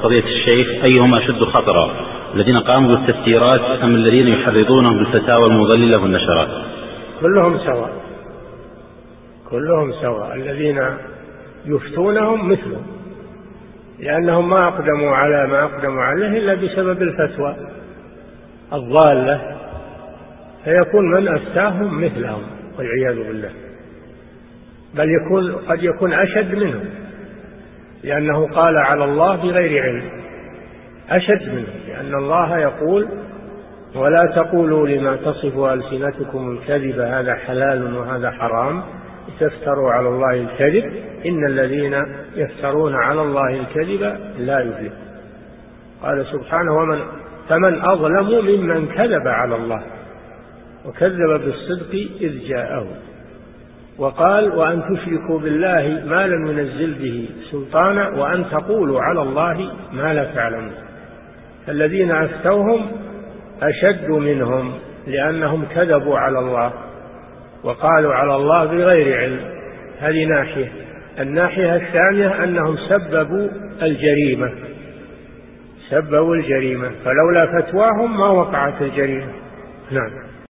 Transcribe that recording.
فضيلة الشيخ أيهم أشد خطرا، الذين قاموا بالتفسيرات أم الذين يحرضونهم بالفتاوى المضللة والنشرات؟ كلهم سواء، كلهم سواء، الذين يفتونهم مثلهم، لأنهم ما أقدموا على ما أقدموا عليه إلا بسبب الفتوى الضالة، فيكون من أفتاهم مثلهم والعياذ بالله، بل قد يكون أشد منهم، لأنه قال على الله بغير علم، أشد منهم، لأن الله يقول ولا تقولوا لما تصف ألسنتكم الكذب هذا حلال وهذا حرام لتفتروا على الله الكذب إن الذين يفترون على الله الكذب لا يفلحون. قال سبحانه فمن أظلم ممن كذب على الله وكذب بالصدق إذ جاءه. وقال وأن تشركوا بالله ما لم ينزل به سلطانا وأن تقولوا على الله ما لا تعلمون. الذين أفتوهم أشد منهم لأنهم كذبوا على الله وقالوا على الله بغير علم، هذه ناحية. الناحية الثانية أنهم سببوا الجريمة، فلولا فتواهم ما وقعت الجريمة. نعم.